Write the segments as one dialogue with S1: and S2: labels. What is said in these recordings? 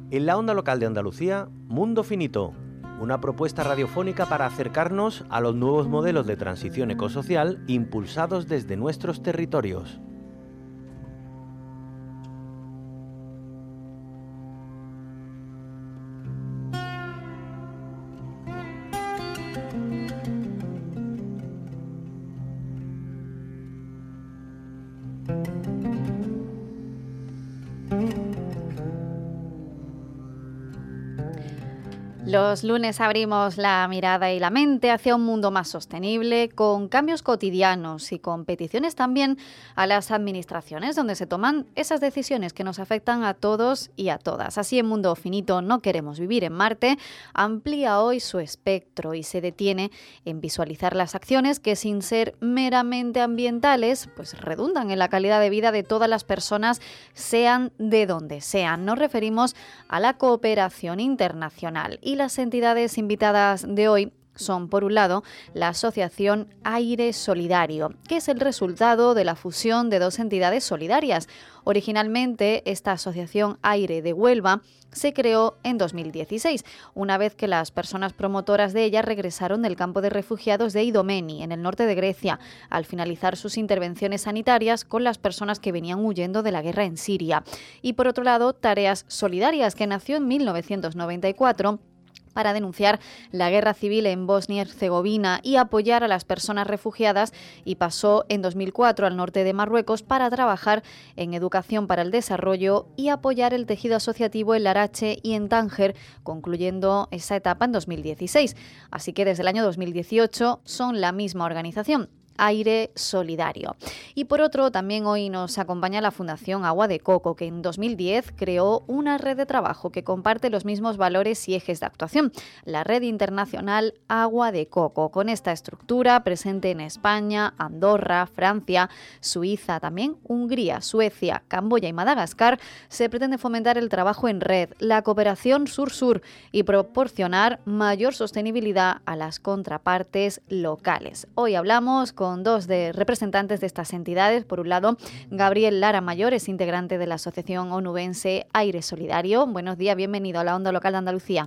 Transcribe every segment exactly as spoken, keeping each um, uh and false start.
S1: En la onda local de Andalucía, Mundo Finito, una propuesta radiofónica para acercarnos a los nuevos modelos de transición ecosocial impulsados desde nuestros territorios.
S2: Los lunes abrimos la mirada y la mente hacia un mundo más sostenible, con cambios cotidianos y con peticiones también a las administraciones, donde se toman esas decisiones que nos afectan a todos y a todas. Así, en Mundo Finito No Queremos Vivir en Marte amplía hoy su espectro y se detiene en visualizar las acciones que, sin ser meramente ambientales, pues redundan en la calidad de vida de todas las personas, sean de donde sean. Nos referimos a la cooperación internacional. Y las entidades invitadas de hoy son, por un lado, la Asociación Aire Solidario, que es el resultado de la fusión de dos entidades solidarias. Originalmente, esta Asociación Aire de Huelva se creó en dos mil dieciséis, una vez que las personas promotoras de ella regresaron del campo de refugiados de Idomeni, en el norte de Grecia, al finalizar sus intervenciones sanitarias con las personas que venían huyendo de la guerra en Siria. Y por otro lado, Tareas Solidarias, que nació en mil novecientos noventa y cuatro para denunciar la guerra civil en Bosnia y Herzegovina y apoyar a las personas refugiadas, y pasó en dos mil cuatro al norte de Marruecos para trabajar en educación para el desarrollo y apoyar el tejido asociativo en Larache y en Tánger, concluyendo esa etapa en dos mil dieciséis. Así que desde el año dos mil dieciocho son la misma organización, Aire Solidario. Y por otro, también hoy nos acompaña la Fundación Agua de Coco, que en dos mil diez creó una red de trabajo que comparte los mismos valores y ejes de actuación, la Red Internacional Agua de Coco. Con esta estructura, presente en España, Andorra, Francia, Suiza, también Hungría, Suecia, Camboya y Madagascar, se pretende fomentar el trabajo en red, la cooperación sur-sur y proporcionar mayor sostenibilidad a las contrapartes locales. Hoy hablamos con con dos de representantes de estas entidades. Por un lado, Gabriel Lara Mayor es integrante de la Asociación Onubense Aire Solidario. Buenos días, bienvenido a la Onda Local de Andalucía.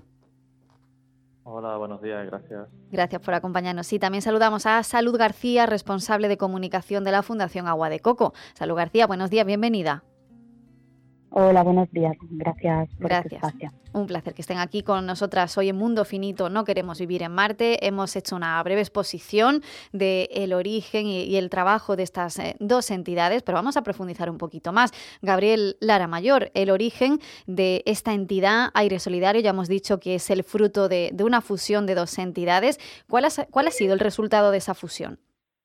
S3: Hola, buenos días, gracias.
S2: Gracias por acompañarnos. Y también saludamos a Salud García, responsable de comunicación de la Fundación Agua de Coco. Salud García, buenos días, bienvenida.
S4: Hola, buenos días. Gracias por
S2: Gracias.
S4: este espacio.
S2: Un placer que estén aquí con nosotras hoy en Mundo Finito No Queremos Vivir en Marte. Hemos hecho una breve exposición del origen y, y el trabajo de estas eh, dos entidades, pero vamos a profundizar un poquito más. Gabriel Lara Mayor, el origen de esta entidad Aire Solidario, ya hemos dicho que es el fruto de, de una fusión de dos entidades. ¿Cuál ha, cuál ha sido el resultado de esa fusión?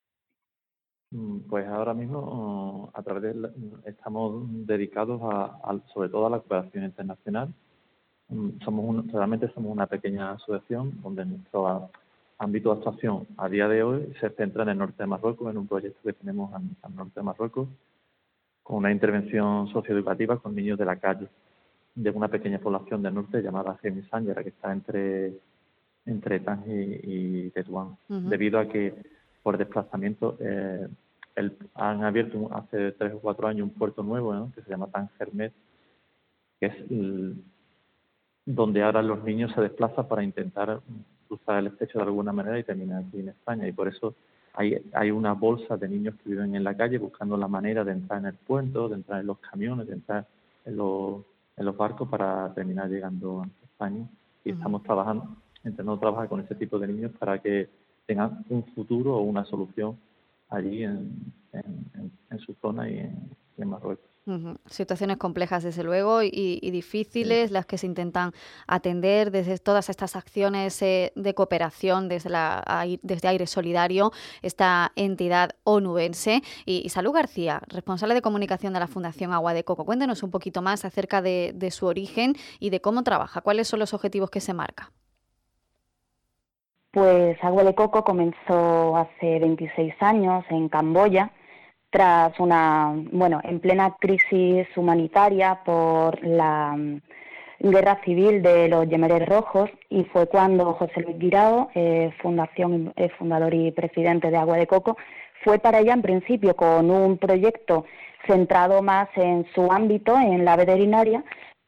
S3: Pues ahora mismo a través de la, estamos dedicados a, a sobre todo a la cooperación internacional. Somos un, realmente somos una pequeña asociación donde nuestro ámbito de actuación a día de hoy se centra en el norte de Marruecos, en un proyecto que tenemos al, al norte de Marruecos, con una intervención socioeducativa con niños de la calle, de una pequeña población del norte llamada Gemi Sángara, que está entre, entre Tánger y, y Tetuán, uh-huh. debido a que por desplazamiento eh, el, han abierto hace tres o cuatro años un puerto nuevo, ¿no?, que se llama Tánger Med, que es el, donde ahora los niños se desplazan para intentar cruzar el estrecho de alguna manera y terminar aquí en España. Y por eso hay, hay una bolsa de niños que viven en la calle buscando la manera de entrar en el puerto, de entrar en los camiones, de entrar en los, en los barcos para terminar llegando a España. Y uh-huh. estamos trabajando, intentando trabajar con ese tipo de niños para que tengan un futuro o una solución allí en, en, en, en su zona y en, y en Marruecos.
S2: Uh-huh. Situaciones complejas, desde luego, y, y difíciles, sí. las que se intentan atender desde todas estas acciones eh, de cooperación desde, la, desde Aire Solidario, esta entidad onubense. Y, y Salud García, responsable de comunicación de la Fundación Agua de Coco. Cuéntenos un poquito más acerca de, de su origen y de cómo trabaja, cuáles son los objetivos que se marca.
S4: Pues Agua de Coco comenzó hace veintiséis años en Camboya, tras una, bueno, en plena crisis humanitaria por la um, guerra civil de los Yemeres Rojos, y fue cuando José Luis Guirao, eh, fundación, eh, fundador y presidente de Agua de Coco, fue para ella en principio con un proyecto centrado más en su ámbito, en la veterinaria,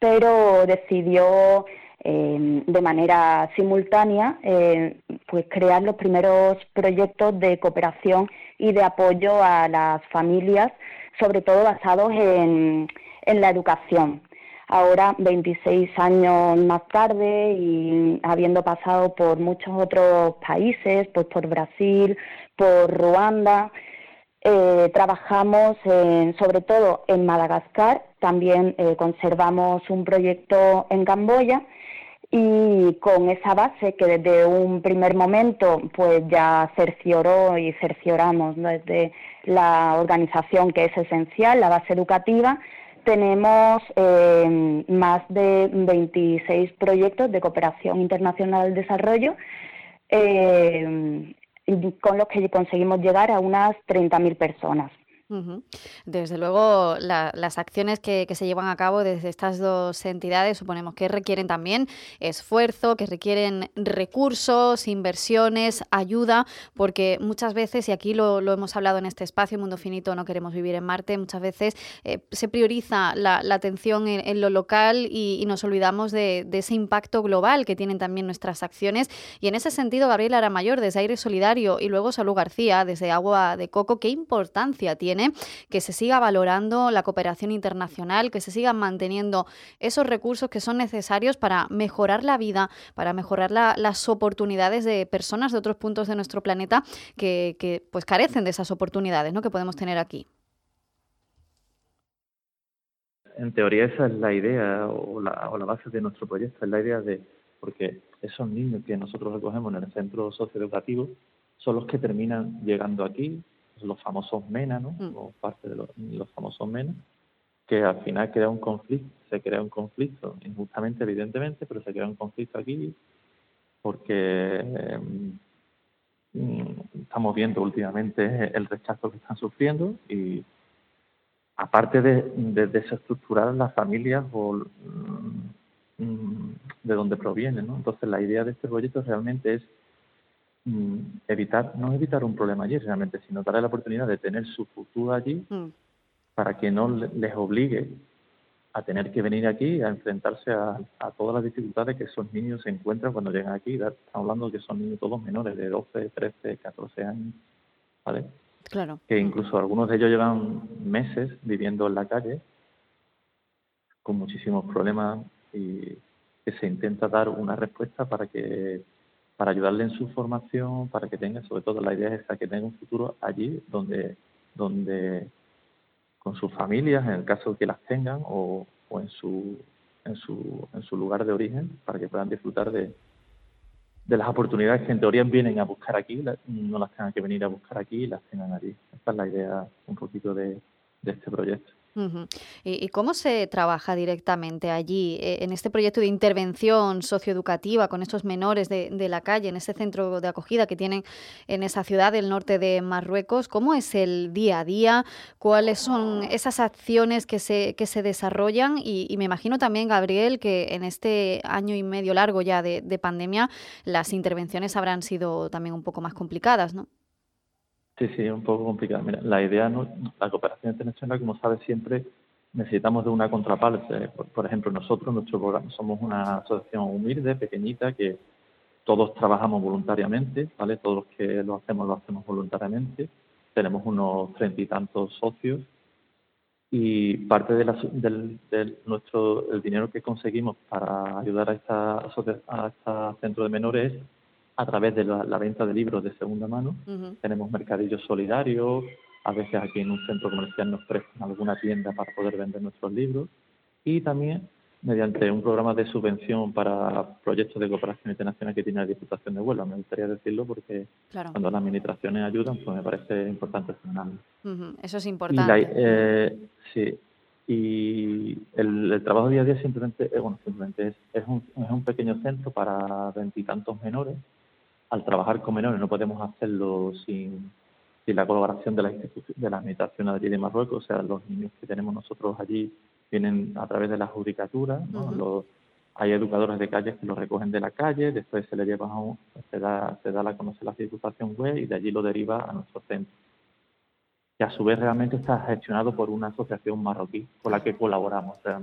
S4: pero decidió eh, de manera simultánea eh, pues crear los primeros proyectos de cooperación y de apoyo a las familias, sobre todo basados en, en la educación. Ahora, veintiséis años más tarde y habiendo pasado por muchos otros países, pues por Brasil, por Ruanda, eh, trabajamos en, sobre todo en Madagascar, también eh, conservamos un proyecto en Camboya y con esa base que desde un primer momento pues ya cercioró y cercioramos, ¿no?, desde la organización, que es esencial, la base educativa. Tenemos eh, más de veintiséis proyectos de cooperación internacional al desarrollo eh, con los que conseguimos llegar a unas treinta mil personas.
S2: Uh-huh. Desde luego, la, las acciones que, que se llevan a cabo desde estas dos entidades suponemos que requieren también esfuerzo, que requieren recursos, inversiones, ayuda, porque muchas veces, y aquí lo, lo hemos hablado en este espacio, Mundo Finito, no queremos vivir en Marte, muchas veces eh, se prioriza la, la atención en, en lo local y, y nos olvidamos de, de ese impacto global que tienen también nuestras acciones. Y en ese sentido, Gabriel Aramayor, desde Aire Solidario, y luego Salud García, desde Agua de Coco, ¿qué importancia tiene que se siga valorando la cooperación internacional, que se sigan manteniendo esos recursos que son necesarios para mejorar la vida, para mejorar la, las oportunidades de personas de otros puntos de nuestro planeta que, que pues carecen de esas oportunidades, ¿no?, que podemos tener aquí?
S3: En teoría esa es la idea o la, o la base de nuestro proyecto, es la idea de, porque esos niños que nosotros recogemos en el centro socioeducativo son los que terminan llegando aquí, los famosos MENA, ¿no?
S2: Mm.
S3: O parte de los, los famosos MENA, que al final crea un conflicto, se crea un conflicto, injustamente, evidentemente, pero se crea un conflicto aquí porque eh, estamos viendo últimamente el rechazo que están sufriendo y aparte de, de desestructurar las familias o mm, de donde provienen, ¿no? Entonces la idea de este proyecto realmente es evitar, no evitar un problema allí realmente, sino darle la oportunidad de tener su futuro allí mm. para que no les obligue a tener que venir aquí a enfrentarse a, a todas las dificultades que esos niños se encuentran cuando llegan aquí. Estamos hablando de que son niños todos menores de doce, trece, catorce años, ¿vale?
S2: Claro.
S3: Que incluso algunos de ellos llevan meses viviendo en la calle con muchísimos problemas y que se intenta dar una respuesta para que para ayudarle en su formación, para que tenga, sobre todo la idea es esa, que tenga un futuro allí donde donde con sus familias, en el caso de que las tengan, o, o en su en su en su lugar de origen, para que puedan disfrutar de, de las oportunidades que en teoría vienen a buscar aquí, no las tengan que venir a buscar aquí y las tengan allí. Esta es la idea un poquito de, de este proyecto.
S2: Uh-huh. ¿Y, ¿Y cómo se trabaja directamente allí, eh, en este proyecto de intervención socioeducativa con estos menores de, de la calle, en ese centro de acogida que tienen en esa ciudad del norte de Marruecos? ¿Cómo es el día a día? ¿Cuáles son esas acciones que se, que se desarrollan? Y, y me imagino también, Gabriel, que en este año y medio largo ya de, de pandemia, las intervenciones habrán sido también un poco más complicadas, ¿no?
S3: Sí, sí, es un poco complicado. Mira, la idea, no, la cooperación internacional, como sabes, siempre necesitamos de una contraparte. Por, por ejemplo, nosotros, nuestro programa, somos una asociación humilde, pequeñita, que todos trabajamos voluntariamente, ¿vale? Todos los que lo hacemos, lo hacemos voluntariamente. Tenemos unos treinta y tantos socios y parte de, la, del, del nuestro el dinero que conseguimos para ayudar a esta a este centro de menores es a través de la, la venta de libros de segunda mano. Uh-huh. Tenemos mercadillos solidarios, a veces aquí en un centro comercial nos prestan alguna tienda para poder vender nuestros libros y también mediante un programa de subvención para proyectos de cooperación internacional que tiene la Diputación de Huelva. Me gustaría decirlo porque
S2: claro.
S3: Cuando las administraciones ayudan, pues me parece importante señalarlo.
S2: Uh-huh. Eso es importante.
S3: Y la, eh, sí, y el, el trabajo día a día simplemente, eh, bueno, simplemente es, es, un, es un pequeño centro para veintitantos menores. Al trabajar con menores no podemos hacerlo sin, sin la colaboración de la institución, de la administración allí de Marruecos. O sea, los niños que tenemos nosotros allí vienen a través de la judicatura, ¿no? Uh-huh. Los, hay educadores de calles que los recogen de la calle, después se le lleva a un, se da, se da a conocer la Diputación web y de allí lo deriva a nuestro centro. Que a su vez realmente está gestionado por una asociación marroquí con la que colaboramos realmente.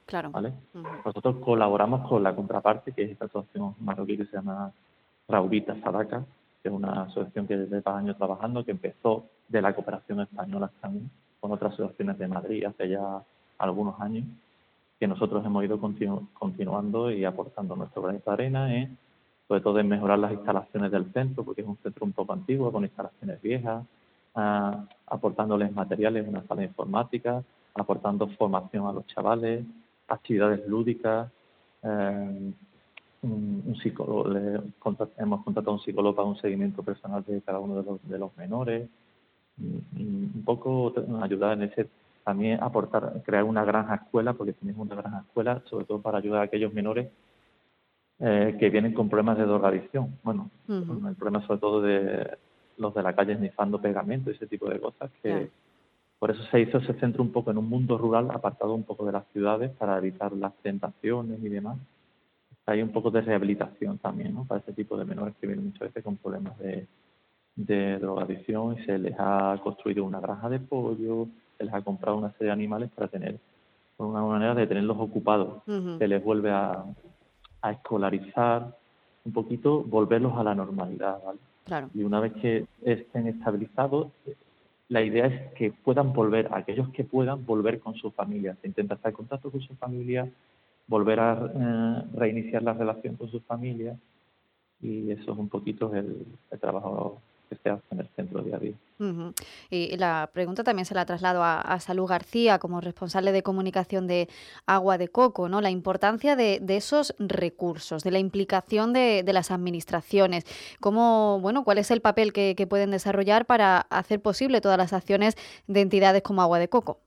S2: Claro.
S3: ¿vale?
S2: Uh-huh.
S3: Nosotros colaboramos con la contraparte, que es esta asociación marroquí que se llama Raurita Sadaka, que es una asociación que desde dos años trabajando, que empezó de la cooperación española también, con otras asociaciones de Madrid hace ya algunos años, que nosotros hemos ido continu- continuando y aportando nuestro granito de arena, ¿eh? Sobre todo en mejorar las instalaciones del centro, porque es un centro un poco antiguo, con instalaciones viejas, uh, aportándoles materiales, una sala informática, aportando formación a los chavales, actividades lúdicas, eh, un, un psicólogo, le, contrat, hemos contratado a un psicólogo para un seguimiento personal de cada uno de los, de los menores, y, y un poco ayudar en ese, también aportar, crear una granja escuela, porque tenemos una granja escuela, sobre todo para ayudar a aquellos menores eh, que vienen con problemas de drogadicción. Bueno, uh-huh. el problema sobre todo de los de la calle esnifando pegamento y ese tipo de cosas, que yeah. por eso se hizo ese centro un poco en un mundo rural, apartado un poco de las ciudades, para evitar las tentaciones y demás. Hay un poco de rehabilitación también, ¿no?, para ese tipo de menores que vienen muchas veces con problemas de, de drogadicción, y se les ha construido una granja de pollo, se les ha comprado una serie de animales para tener una manera de tenerlos ocupados. Uh-huh. Se les vuelve a, a escolarizar un poquito, volverlos a la normalidad, ¿vale?
S2: Claro.
S3: Y una vez que estén estabilizados, la idea es que puedan volver, aquellos que puedan volver con su familia. Se intenta estar en contacto con su familia, volver a eh, reiniciar la relación con su familia, y eso es un poquito el, el trabajo que se hace en el centro día a día.
S2: Uh-huh. Y la pregunta también se la traslado a, a Salud García, como responsable de comunicación de Agua de Coco, ¿no? La importancia de, de esos recursos, de la implicación de, de las administraciones. ¿Cómo, bueno, cuál es el papel que, que pueden desarrollar para hacer posible todas las acciones de entidades como Agua de Coco?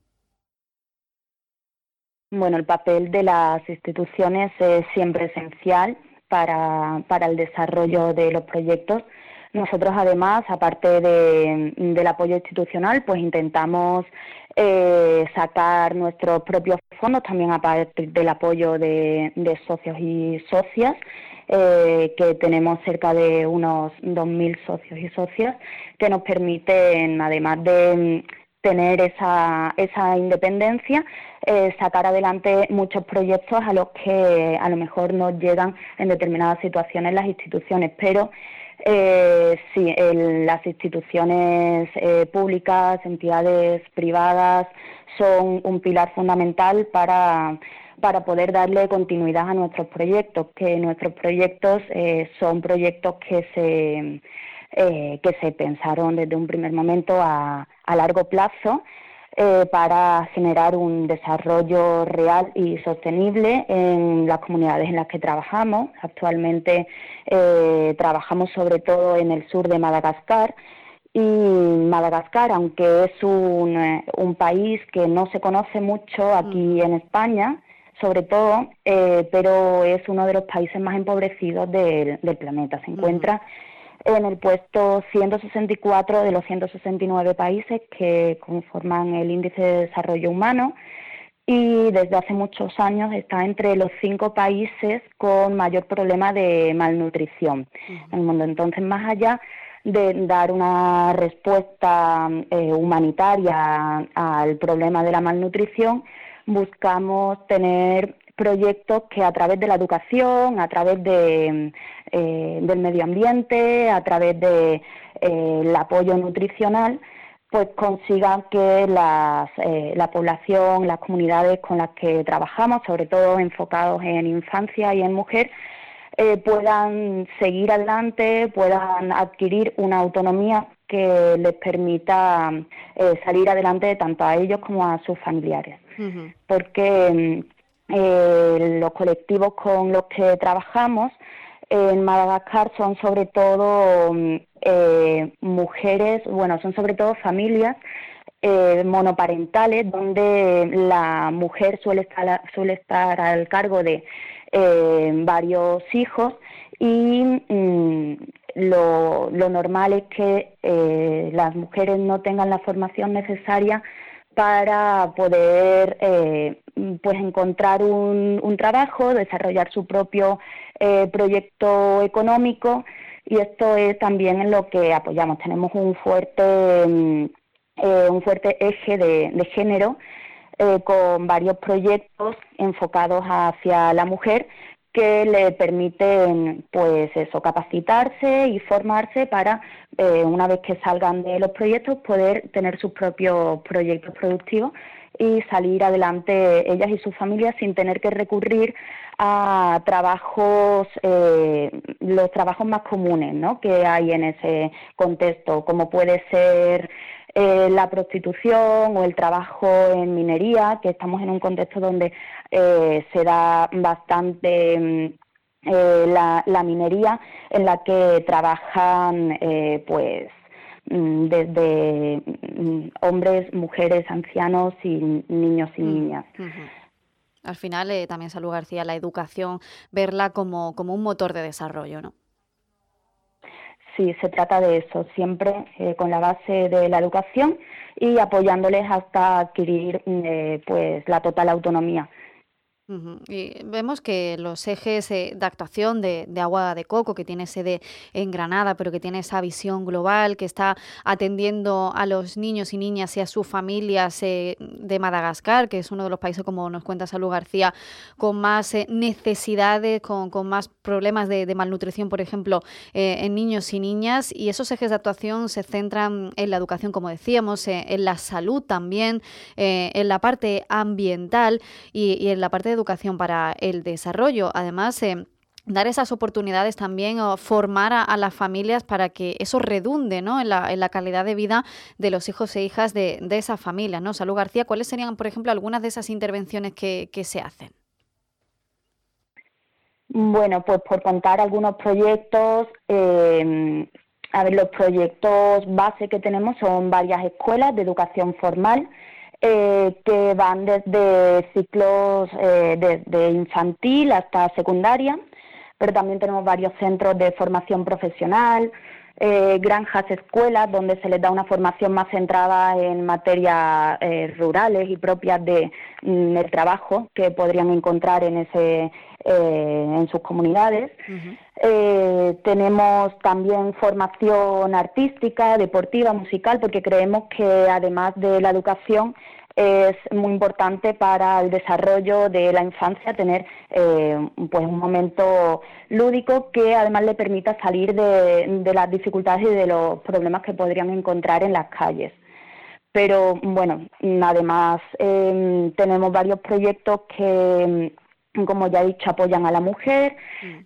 S4: Bueno, el papel de las instituciones es siempre esencial para, para el desarrollo de los proyectos. Nosotros, además, aparte de, del apoyo institucional, pues intentamos eh, sacar nuestros propios fondos, también a partir del apoyo de, de socios y socias, eh, que tenemos cerca de unos dos mil socios y socias, que nos permiten, además de tener esa, esa independencia, eh, sacar adelante muchos proyectos a los que a lo mejor nos llegan en determinadas situaciones las instituciones, pero eh, sí, el, las instituciones eh, públicas, entidades privadas, son un pilar fundamental para, para poder darle continuidad a nuestros proyectos, que nuestros proyectos eh, son proyectos que se... Eh, que se pensaron desde un primer momento a, a largo plazo eh, para generar un desarrollo real y sostenible en las comunidades en las que trabajamos. Actualmente eh, trabajamos sobre todo en el sur de Madagascar, y Madagascar, aunque es un, un país que no se conoce mucho aquí en España, sobre todo, eh, pero es uno de los países más empobrecidos del, del planeta. Se encuentra en el puesto ciento sesenta y cuatro de los ciento sesenta y nueve países que conforman el Índice de Desarrollo Humano, y desde hace muchos años está entre los cinco países con mayor problema de malnutrición uh-huh. en el mundo. Entonces, más allá de dar una respuesta eh, humanitaria al problema de la malnutrición, buscamos tener proyectos que a través de la educación, a través de, eh, del medio ambiente, a través de eh, el apoyo nutricional, pues consigan que las, eh, la población, las comunidades con las que trabajamos, sobre todo enfocados en infancia y en mujer, eh, puedan seguir adelante, puedan adquirir una autonomía que les permita eh, salir adelante tanto a ellos como a sus familiares. Uh-huh. Porque Eh, los colectivos con los que trabajamos en Madagascar son sobre todo eh, mujeres, bueno, son sobre todo familias eh, monoparentales, donde la mujer suele estar, suele estar al cargo de eh, varios hijos, y mm, lo, lo normal es que eh, las mujeres no tengan la formación necesaria para poder eh, pues encontrar un, un trabajo, desarrollar su propio eh, proyecto económico, y esto es también en lo que apoyamos. Tenemos un fuerte eh, un fuerte eje de, de género eh, con varios proyectos enfocados hacia la mujer que le permiten, pues eso, capacitarse y formarse para, eh, una vez que salgan de los proyectos, poder tener sus propios proyectos productivos y salir adelante ellas y sus familias sin tener que recurrir a trabajos, eh, los trabajos más comunes, ¿no?, que hay en ese contexto, como puede ser eh, la prostitución o el trabajo en minería, que estamos en un contexto donde eh, se da bastante eh, la, la minería, en la que trabajan eh, pues desde hombres, mujeres, ancianos y niños y niñas.
S2: Uh-huh. Al final, eh, también, Salud García, la educación, verla como, como un motor de desarrollo, ¿no?
S4: Sí, se trata de eso, siempre eh, con la base de la educación y apoyándoles hasta adquirir eh, pues la total autonomía.
S2: Uh-huh. Y vemos que los ejes eh, de actuación de, de Agua de Coco, que tiene sede en Granada, pero que tiene esa visión global, que está atendiendo a los niños y niñas y a sus familias eh, de Madagascar, que es uno de los países, como nos cuenta Salud García, con más eh, necesidades, con, con más problemas de, de malnutrición, por ejemplo, eh, en niños y niñas. Y esos ejes de actuación se centran en la educación, como decíamos, eh, en la salud también, eh, en la parte ambiental y, y en la parte de educación para el desarrollo. Además, eh, dar esas oportunidades también, o formar a, a las familias para que eso redunde, ¿no?, en la, en la calidad de vida de los hijos e hijas de, de esas familias, ¿no? Salud García, ¿cuáles serían, por ejemplo, algunas de esas intervenciones que, que se hacen?
S4: Bueno, pues por contar algunos proyectos, eh, a ver, los proyectos base que tenemos son varias escuelas de educación formal, Eh, que van desde ciclos eh, desde infantil hasta secundaria, pero también tenemos varios centros de formación profesional, eh, granjas escuelas, donde se les da una formación más centrada en materias eh, rurales y propias de, mm, del trabajo que podrían encontrar en, ese, eh, en sus comunidades. Uh-huh. Eh, tenemos también formación artística, deportiva, musical, porque creemos que además de la educación es muy importante para el desarrollo de la infancia tener eh, pues un momento lúdico que además le permita salir de, de las dificultades y de los problemas que podrían encontrar en las calles. Pero bueno, además eh, tenemos varios proyectos que, como ya he dicho, apoyan a la mujer mm.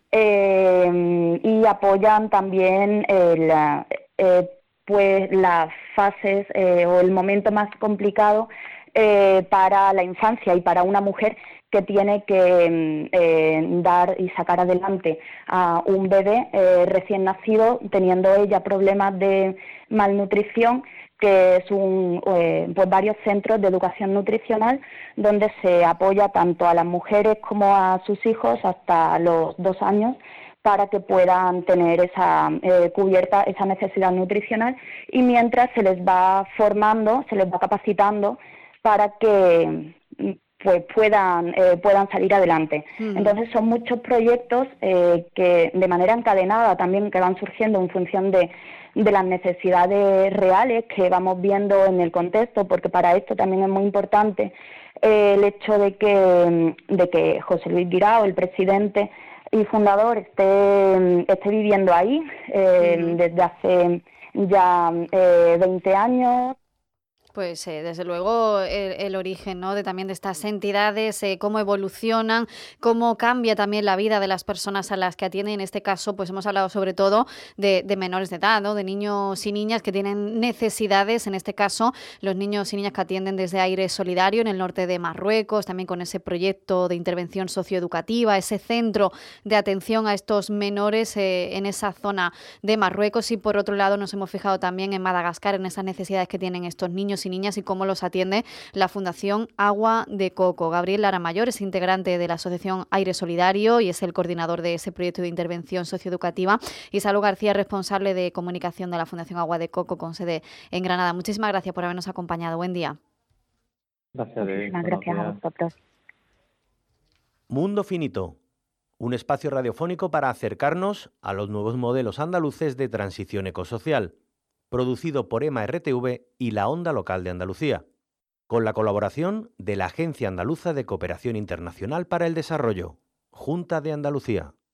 S4: eh, y apoyan también el, eh, pues las fases eh, o el momento más complicado eh, para la infancia y para una mujer que tiene que eh, dar y sacar adelante a un bebé eh, recién nacido, teniendo ella problemas de malnutrición, que es un, eh, pues varios centros de educación nutricional donde se apoya tanto a las mujeres como a sus hijos hasta los dos años para que puedan tener esa eh, cubierta esa necesidad nutricional, y mientras se les va formando, se les va capacitando para que pues puedan eh, puedan salir adelante. Mm. Entonces son muchos proyectos eh, que de manera encadenada también que van surgiendo en función de, de las necesidades reales que vamos viendo en el contexto, porque para esto también es muy importante eh, el hecho de que, de que José Luis Guirao, el presidente y fundador, esté, esté viviendo ahí eh, mm. desde hace ya eh, veinte años.
S2: Pues eh, desde luego el, el origen, ¿no?, de también de estas entidades, eh, cómo evolucionan, cómo cambia también la vida de las personas a las que atienden. En este caso, pues hemos hablado sobre todo de, de menores de edad, ¿no?, de niños y niñas que tienen necesidades. En este caso, los niños y niñas que atienden desde Aire Solidario en el norte de Marruecos, también con ese proyecto de intervención socioeducativa, ese centro de atención a estos menores eh, en esa zona de Marruecos. Y por otro lado, nos hemos fijado también en Madagascar, en esas necesidades que tienen estos niños y niñas y cómo los atiende la Fundación Agua de Coco. Gabriel Laramayor es integrante de la Asociación Aire Solidario y es el coordinador de ese proyecto de intervención socioeducativa, y Salud García, responsable de comunicación de la Fundación Agua de Coco con sede en Granada. Muchísimas gracias por habernos acompañado. Buen día.
S3: Gracias,
S4: Muchísimas gracias a vosotros.
S1: Mundo Finito, un espacio radiofónico para acercarnos a los nuevos modelos andaluces de transición ecosocial, producido por EMA R T V y la Onda Local de Andalucía. con la colaboración de la Agencia Andaluza de Cooperación Internacional para el Desarrollo, Junta de Andalucía.